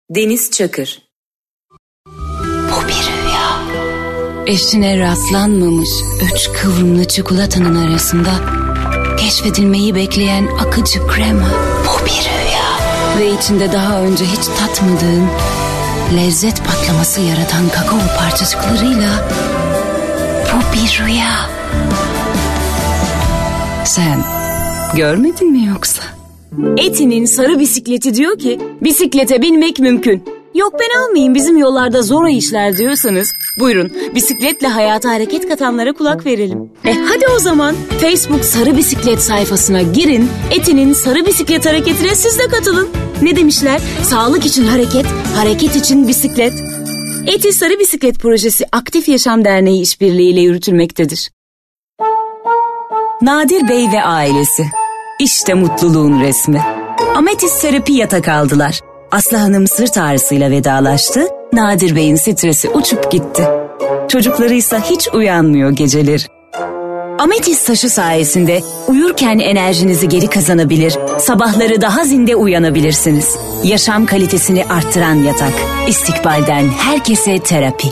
Deniz Çakır. Bu bir rüya. Eşine rastlanmamış 3 kıvrımlı çikolatanın arasında keşfedilmeyi bekleyen akıcı krema. Bu bir rüya. Ve içinde daha önce hiç tatmadığın lezzet patlaması yaratan kakao parçacıklarıyla bu bir rüya. Sen görmedin mi yoksa? Eti'nin sarı bisikleti diyor ki bisiklete binmek mümkün. Yok ben almayayım, bizim yollarda zor işler diyorsanız buyurun bisikletle hayata hareket katanlara kulak verelim. Hadi o zaman Facebook sarı bisiklet sayfasına girin, Eti'nin sarı bisiklet hareketine siz de katılın. Ne demişler? Sağlık için hareket, hareket için bisiklet. Eti Sarı Bisiklet Projesi Aktif Yaşam Derneği işbirliğiyle yürütülmektedir. Nadir Bey ve ailesi. İşte mutluluğun resmi. Ametist terapi yatak aldılar. Aslı Hanım sırt ağrısıyla vedalaştı. Nadir Bey'in stresi uçup gitti. Çocukları ise hiç uyanmıyor geceleri. Ametist taşı sayesinde uyurken enerjinizi geri kazanabilir, sabahları daha zinde uyanabilirsiniz. Yaşam kalitesini arttıran yatak. İstikbalden herkese terapi.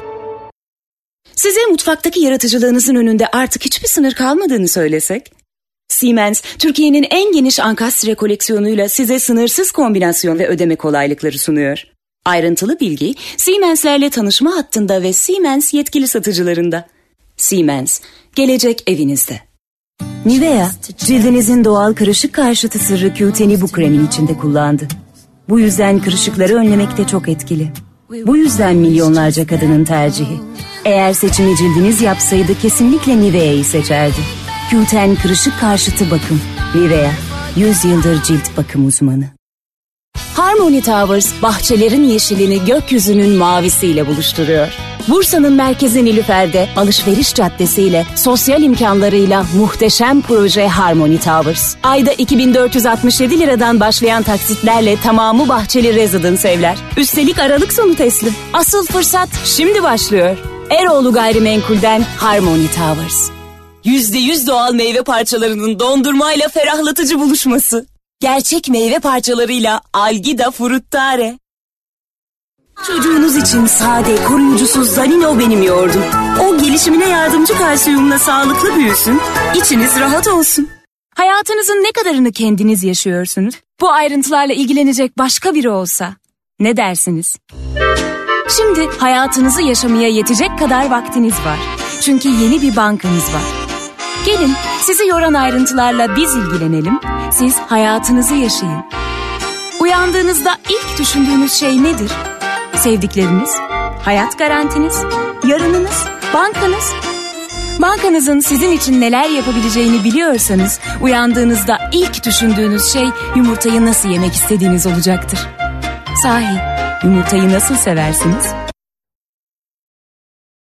Size mutfaktaki yaratıcılığınızın önünde artık hiçbir sınır kalmadığını söylesek? Siemens, Türkiye'nin en geniş ankastre koleksiyonuyla size sınırsız kombinasyon ve ödeme kolaylıkları sunuyor. Ayrıntılı bilgi Siemens'lerle tanışma hattında ve Siemens yetkili satıcılarında. Siemens, gelecek evinizde. Nivea, cildinizin doğal kırışık karşıtı sırrı Q10'i bu kremin içinde kullandı. Bu yüzden kırışıkları önlemekte çok etkili. Bu yüzden milyonlarca kadının tercihi. Eğer seçimi cildiniz yapsaydı kesinlikle Nivea'yı seçerdi. Q10 kırışık karşıtı bakım. Nivea, 100 yıldır cilt bakım uzmanı. Harmony Towers, bahçelerin yeşilini gökyüzünün mavisiyle buluşturuyor. Bursa'nın merkezi Nilüfer'de alışveriş caddesiyle, sosyal imkanlarıyla muhteşem proje Harmony Towers. Ayda 2467 liradan başlayan taksitlerle tamamı bahçeli residence evler. Üstelik Aralık sonu teslim. Asıl fırsat şimdi başlıyor. Eroğlu Gayrimenkul'den Harmony Towers. %100 doğal meyve parçalarının dondurmayla ferahlatıcı buluşması. Gerçek meyve parçalarıyla Algida Fruttare. Çocuğunuz için sade, koruyucusuz Zanino benim yoğurdum. O gelişimine yardımcı kalsiyumla sağlıklı büyüsün, içiniz rahat olsun. Hayatınızın ne kadarını kendiniz yaşıyorsunuz? Bu ayrıntılarla ilgilenecek başka biri olsa ne dersiniz? Şimdi hayatınızı yaşamaya yetecek kadar vaktiniz var. Çünkü yeni bir bankanız var. Gelin sizi yoran ayrıntılarla biz ilgilenelim, siz hayatınızı yaşayın. Uyandığınızda ilk düşündüğünüz şey nedir? Sevdikleriniz, hayat garantiniz, yarınınız, bankanız. Bankanızın sizin için neler yapabileceğini biliyorsanız, uyandığınızda ilk düşündüğünüz şey yumurtayı nasıl yemek istediğiniz olacaktır. Sahi, yumurtayı nasıl seversiniz?